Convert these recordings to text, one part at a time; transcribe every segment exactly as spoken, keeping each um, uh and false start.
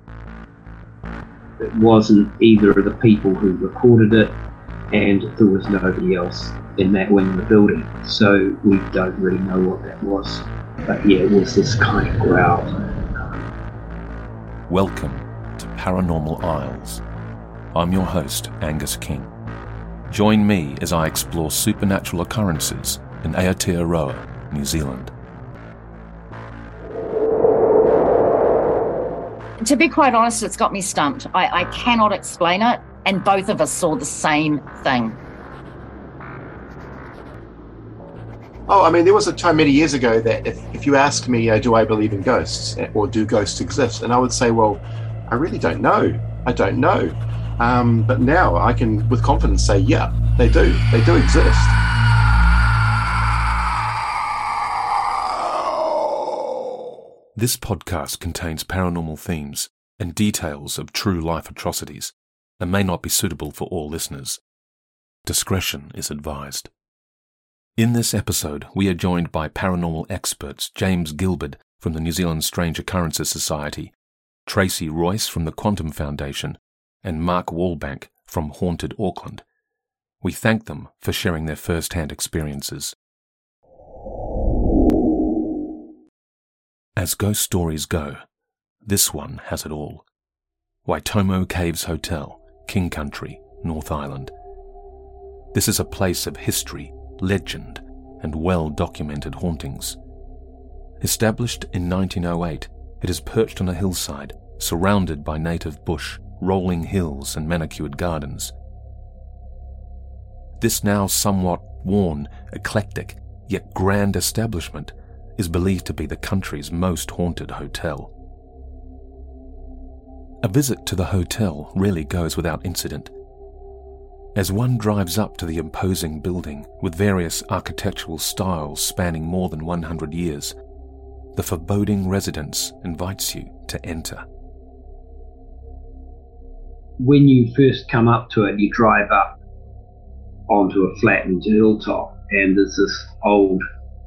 It wasn't either of the people who recorded it, and there was nobody else in that wing of the building, so we don't really know what that was. But yeah, it was this kind of growl. Welcome to Paranormal Isles. I'm your host, Angus King. Join me as I explore supernatural occurrences in Aotearoa, New Zealand. To be quite honest, it's got me stumped. I, I cannot explain it, and both of us saw the same thing. Oh, I mean, there was a time many years ago that if, if you asked me, uh, do I believe in ghosts, or do ghosts exist? And I would say, well, I really don't know. I don't know. Um, but now I can, with confidence, say, yeah, they do. They do exist. This podcast contains paranormal themes and details of true life atrocities and may not be suitable for all listeners. Discretion is advised. In this episode, we are joined by paranormal experts James Gilbert from the New Zealand Strange Occurrences Society, Tracy Royce from the Quantum Foundation, and Mark Wallbank from Haunted Auckland. We thank them for sharing their first-hand experiences. As ghost stories go, this one has it all. Waitomo Caves Hotel, King Country, North Island. This is a place of history, legend, and well-documented hauntings. Established in nineteen oh eight, it is perched on a hillside, surrounded by native bush, rolling hills, and manicured gardens. This now somewhat worn, eclectic, yet grand establishment is believed to be the country's most haunted hotel. A visit to the hotel rarely goes without incident. As one drives up to the imposing building with various architectural styles spanning more than one hundred years, the foreboding residence invites you to enter. When you first come up to it, you drive up onto a flattened hilltop, and there's this old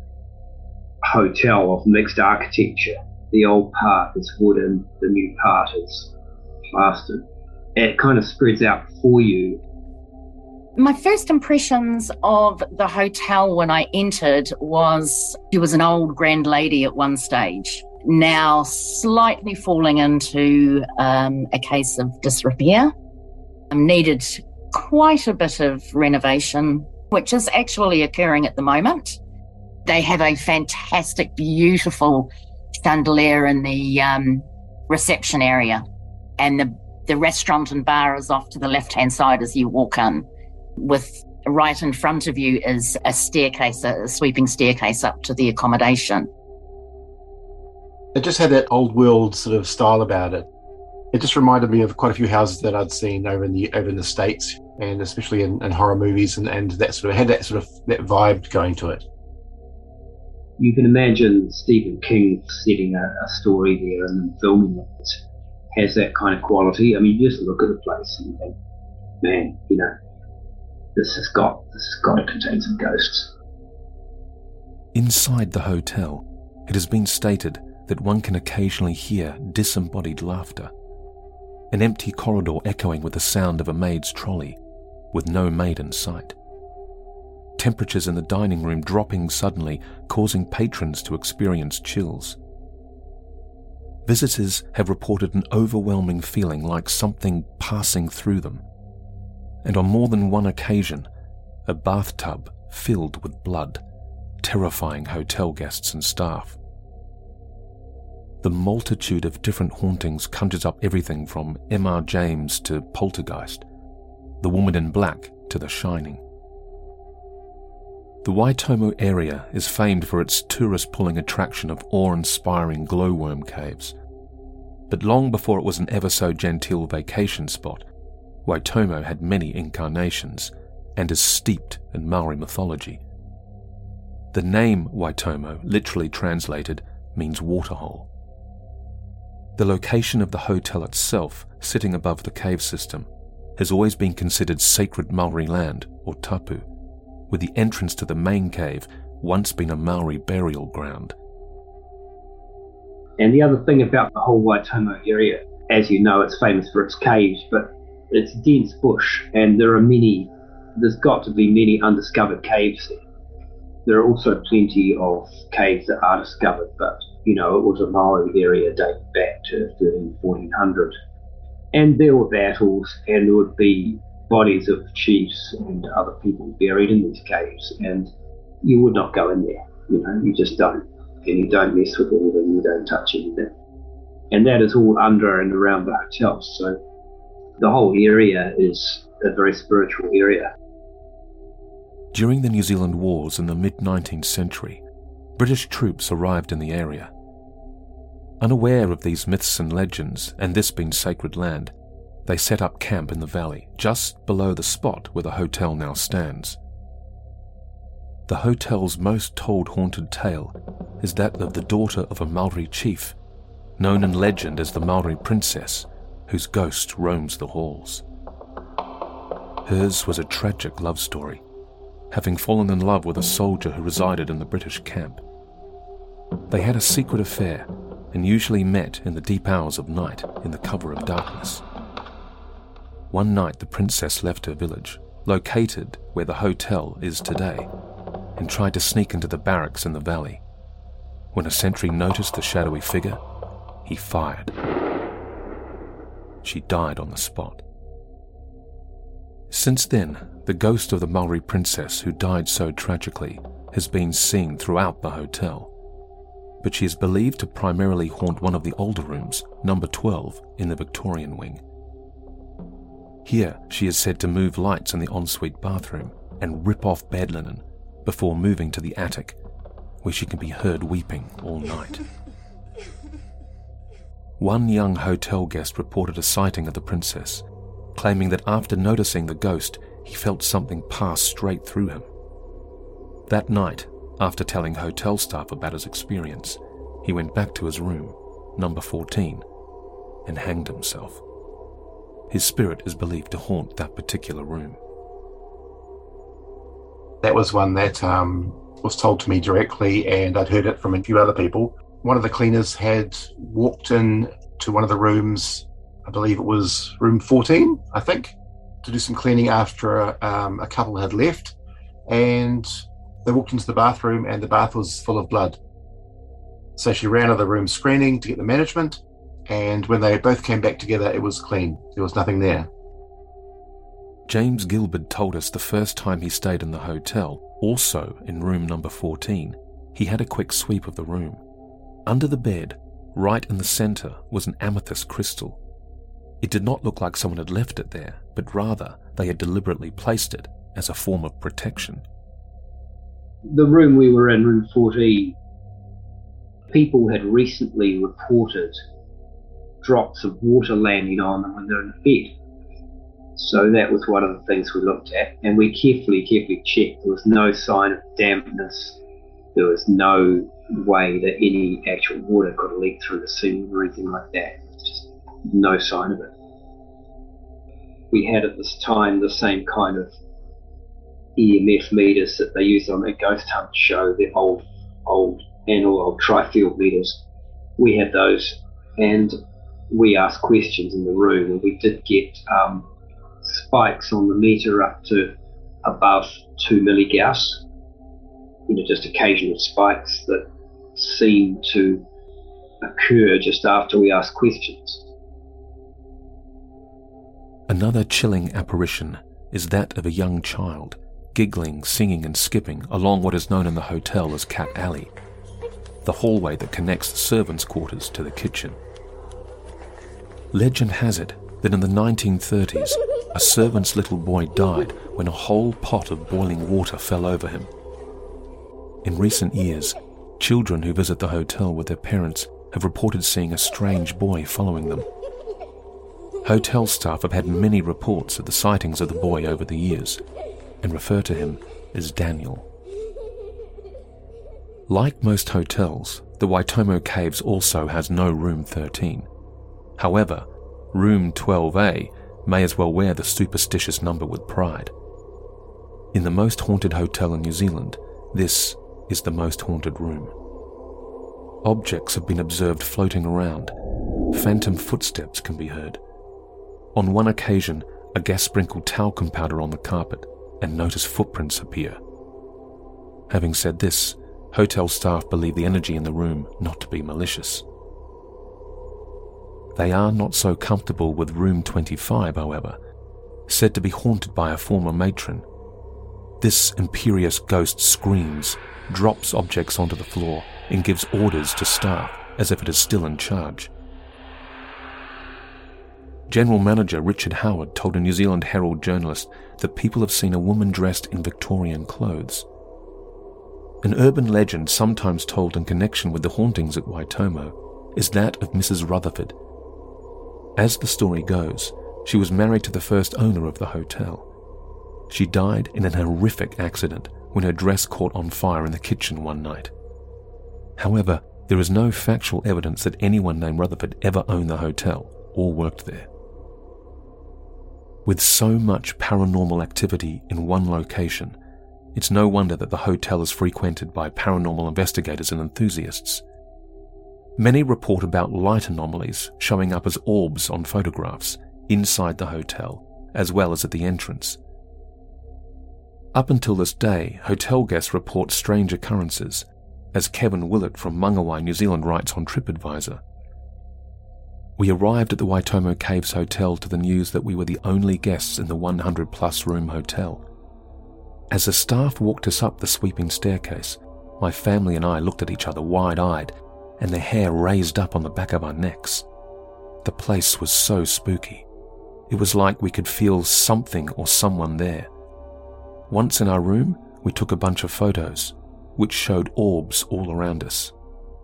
hotel of mixed architecture. The old part is wooden, the new part is plastered. It kind of spreads out before you. My first impressions of the hotel when I entered was she was an old grand lady at one stage, now slightly falling into um, a case of disrepair. Um, needed quite a bit of renovation, which is actually occurring at the moment. They have a fantastic, beautiful chandelier in the um, reception area, and the, the restaurant and bar is off to the left-hand side as you walk in. With right in front of you is a staircase, a sweeping staircase up to the accommodation. It just had that old world sort of style about it. It just reminded me of quite a few houses that I'd seen over in the over in the States, and especially in, in horror movies, and, and that sort of had that sort of that vibe going to it. You can imagine Stephen King setting a, a story there and filming it. It has that kind of quality. I mean, you just look at the place and think, man, you know, this has got this has got to contain some ghosts. Inside the hotel, it has been stated that one can occasionally hear disembodied laughter, an empty corridor echoing with the sound of a maid's trolley, with no maid in sight. Temperatures in the dining room dropping suddenly, causing patrons to experience chills. Visitors have reported an overwhelming feeling like something passing through them, and on more than one occasion, a bathtub filled with blood, terrifying hotel guests and staff. The multitude of different hauntings conjures up everything from M R James to Poltergeist, The Woman in Black to The Shining. The Waitomo area is famed for its tourist-pulling attraction of awe-inspiring glowworm caves. But long before it was an ever-so-genteel vacation spot, Waitomo had many incarnations and is steeped in Maori mythology. The name Waitomo, literally translated, means waterhole. The location of the hotel itself, sitting above the cave system, has always been considered sacred Maori land, or tapu, with the entrance to the main cave once been a Maori burial ground. And the other thing about the whole Waitomo area, as you know, it's famous for its caves, but it's dense bush, and there are many, there's got to be many undiscovered caves there. There are also plenty of caves that are discovered, but, you know, it was a Maori area dating back to thirteen, fourteen hundred. And there were battles, and there would be bodies of chiefs and other people buried in these caves, and you would not go in there. You know, you just don't. And you don't mess with anything, you don't touch anything. And that is all under and around the hotel. So the whole area is a very spiritual area. During the New Zealand Wars in the mid-nineteenth century, British troops arrived in the area. Unaware of these myths and legends, and this being sacred land, they set up camp in the valley, just below the spot where the hotel now stands. The hotel's most told haunted tale is that of the daughter of a Maori chief, known in legend as the Maori Princess, whose ghost roams the halls. Hers was a tragic love story, having fallen in love with a soldier who resided in the British camp. They had a secret affair and usually met in the deep hours of night in the cover of darkness. One night the princess left her village, located where the hotel is today, and tried to sneak into the barracks in the valley. When a sentry noticed the shadowy figure, he fired. She died on the spot. Since then, the ghost of the Maori princess who died so tragically has been seen throughout the hotel, but she is believed to primarily haunt one of the older rooms, number twelve, in the Victorian wing. Here, she is said to move lights in the ensuite bathroom and rip off bed linen before moving to the attic, where she can be heard weeping all night. One young hotel guest reported a sighting of the princess, claiming that after noticing the ghost, he felt something pass straight through him. That night, after telling hotel staff about his experience, he went back to his room, number fourteen, and hanged himself. His spirit is believed to haunt that particular room. That was one that um, was told to me directly, and I'd heard it from a few other people. One of the cleaners had walked in to one of the rooms, I believe it was room fourteen, I think, to do some cleaning after um, a couple had left, and they walked into the bathroom and the bath was full of blood. So she ran out of the room screaming to get the management, and when they both came back together, it was clean. There was nothing there. James Gilbert told us the first time he stayed in the hotel, also in room number fourteen, he had a quick sweep of the room. Under the bed, right in the centre, was an amethyst crystal. It did not look like someone had left it there, but rather they had deliberately placed it as a form of protection. The room we were in, room fourteen, people had recently reported drops of water landing on them when they're in the bed. So that was one of the things we looked at, and we carefully, carefully checked. There was no sign of dampness. There was no way that any actual water could leak through the ceiling or anything like that. Just no sign of it. We had at this time the same kind of E M F meters that they used on the ghost hunt show, the old, old, analog tri-field meters. We had those, and we asked questions in the room, and we did get um, spikes on the meter up to above two milligauss. You know, just occasional spikes that seemed to occur just after we asked questions. Another chilling apparition is that of a young child, giggling, singing and skipping along what is known in the hotel as Cat Alley, the hallway that connects the servants' quarters to the kitchen. Legend has it that in the nineteen thirties, a servant's little boy died when a whole pot of boiling water fell over him. In recent years, children who visit the hotel with their parents have reported seeing a strange boy following them. Hotel staff have had many reports of the sightings of the boy over the years and refer to him as Daniel. Like most hotels, the Waitomo Caves also has no room thirteen. However, room twelve A may as well wear the superstitious number with pride. In the most haunted hotel in New Zealand, this is the most haunted room. Objects have been observed floating around, phantom footsteps can be heard. On one occasion, a gas-sprinkled talcum powder on the carpet and notice footprints appear. Having said this, hotel staff believe the energy in the room not to be malicious. They are not so comfortable with room twenty-five, however, said to be haunted by a former matron. This imperious ghost screams, drops objects onto the floor, and gives orders to staff as if it is still in charge. General Manager Richard Howard told a New Zealand Herald journalist that people have seen a woman dressed in Victorian clothes. An urban legend sometimes told in connection with the hauntings at Waitomo is that of Missus Rutherford. As the story goes, she was married to the first owner of the hotel. She died in an horrific accident when her dress caught on fire in the kitchen one night. However, there is no factual evidence that anyone named Rutherford ever owned the hotel or worked there. With so much paranormal activity in one location, it's no wonder that the hotel is frequented by paranormal investigators and enthusiasts. Many report about light anomalies showing up as orbs on photographs inside the hotel, as well as at the entrance. Up until this day, hotel guests report strange occurrences, as Kevin Willett from Mangawai, New Zealand writes on TripAdvisor. We arrived at the Waitomo Caves Hotel to the news that we were the only guests in the one hundred plus room hotel. As the staff walked us up the sweeping staircase, my family and I looked at each other wide-eyed, and the hair raised up on the back of our necks. The place was so spooky. It was like we could feel something or someone there. Once in our room, we took a bunch of photos, which showed orbs all around us.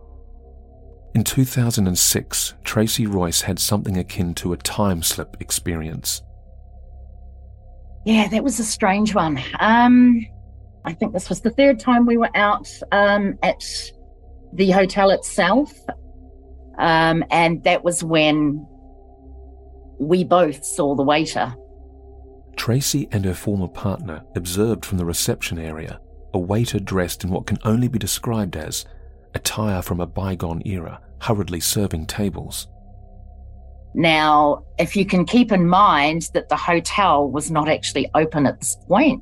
In two thousand six, Tracy Royce had something akin to a time slip experience. Yeah, that was a strange one. Um, I think this was the third time we were out um, at the hotel itself. Um, and that was when we both saw the waiter. Tracy and her former partner observed from the reception area a waiter dressed in what can only be described as attire from a bygone era, hurriedly serving tables. Now, if you can keep in mind that the hotel was not actually open at this point,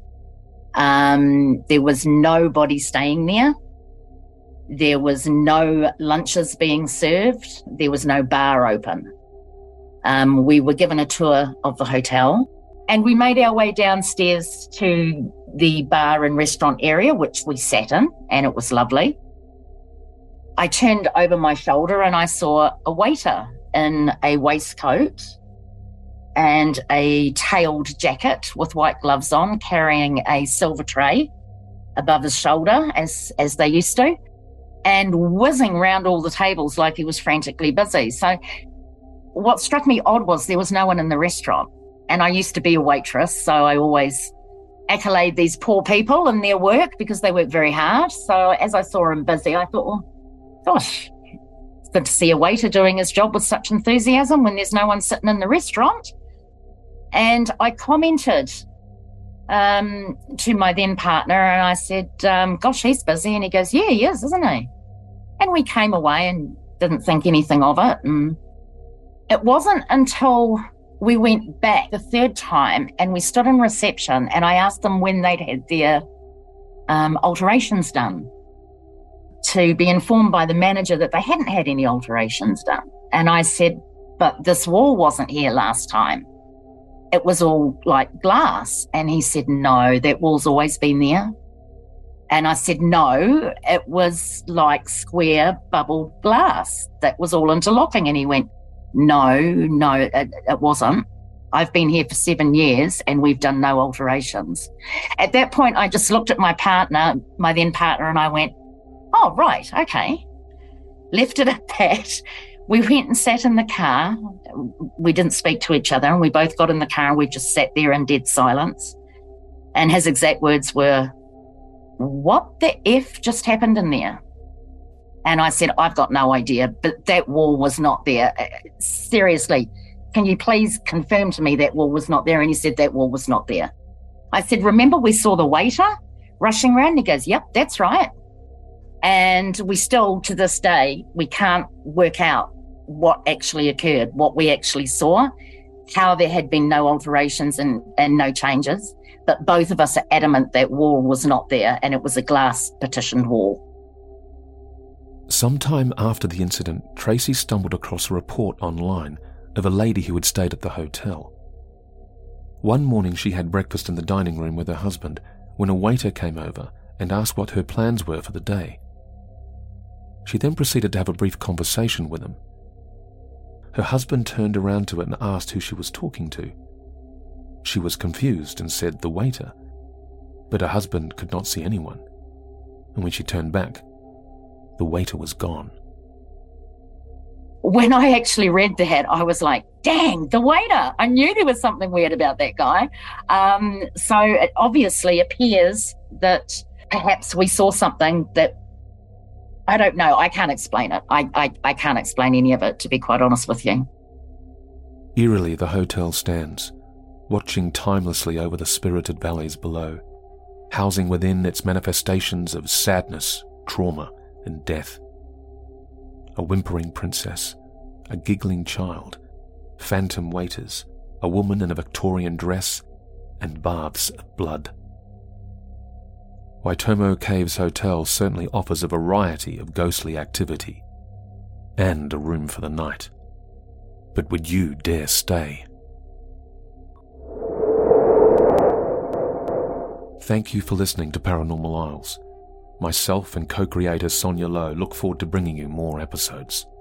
um, there was nobody staying there. There was no lunches being served. There was no bar open. Um, we were given a tour of the hotel, and we made our way downstairs to the bar and restaurant area, which we sat in, and it was lovely. I turned over my shoulder and I saw a waiter in a waistcoat and a tailed jacket with white gloves on, carrying a silver tray above his shoulder, as, as they used to, and whizzing round all the tables like he was frantically busy. So what struck me odd was there was no one in the restaurant. And I used to be a waitress, so I always accolade these poor people and their work because they work very hard. So as I saw him busy, I thought, well, gosh, it's good to see a waiter doing his job with such enthusiasm when there's no one sitting in the restaurant. And I commented um, to my then partner and I said, um, gosh, he's busy. And he goes, yeah, he is, isn't he? And we came away and didn't think anything of it. And it wasn't until we went back the third time and we stood in reception and I asked them when they'd had their um, alterations done, to be informed by the manager that they hadn't had any alterations done. And I said, but this wall wasn't here last time. It was all like glass. And he said, no, that wall's always been there. And I said, no, it was like square bubble glass that was all interlocking. And he went, no, no, it, it wasn't. I've been here for seven years and we've done no alterations. At that point, I just looked at my partner, my then partner, and I went, oh, right, okay. Left it at that. We went and sat in the car. We didn't speak to each other and we both got in the car and we just sat there in dead silence. And his exact words were, what the F just happened in there? And I said, I've got no idea, but that wall was not there. Seriously, can you please confirm to me that wall was not there? And he said, that wall was not there. I said, remember we saw the waiter rushing around? And he goes, yep, that's right. And we still, to this day, we can't work out what actually occurred, what we actually saw, how there had been no alterations and, and no changes. But both of us are adamant that wall was not there and it was a glass partitioned wall. Sometime after the incident, Tracy stumbled across a report online of a lady who had stayed at the hotel. One morning she had breakfast in the dining room with her husband when a waiter came over and asked what her plans were for the day. She then proceeded to have a brief conversation with him. Her husband turned around to her and asked who she was talking to. She was confused and said the waiter, but her husband could not see anyone, and when she turned back, the waiter was gone. When I actually read that, I was like, dang, the waiter. I knew there was something weird about that guy. Um, so it obviously appears that perhaps we saw something that, I don't know, I can't explain it. I, I, I can't explain any of it, to be quite honest with you. Eerily, the hotel stands, watching timelessly over the spirited valleys below, housing within its manifestations of sadness, trauma, and death. A whimpering princess, a giggling child, phantom waiters, a woman in a Victorian dress, and baths of blood. Waitomo Caves Hotel certainly offers a variety of ghostly activity, and a room for the night. But would you dare stay? Thank you for listening to Paranormal Isles. Myself and co-creator Sonia Lowe look forward to bringing you more episodes.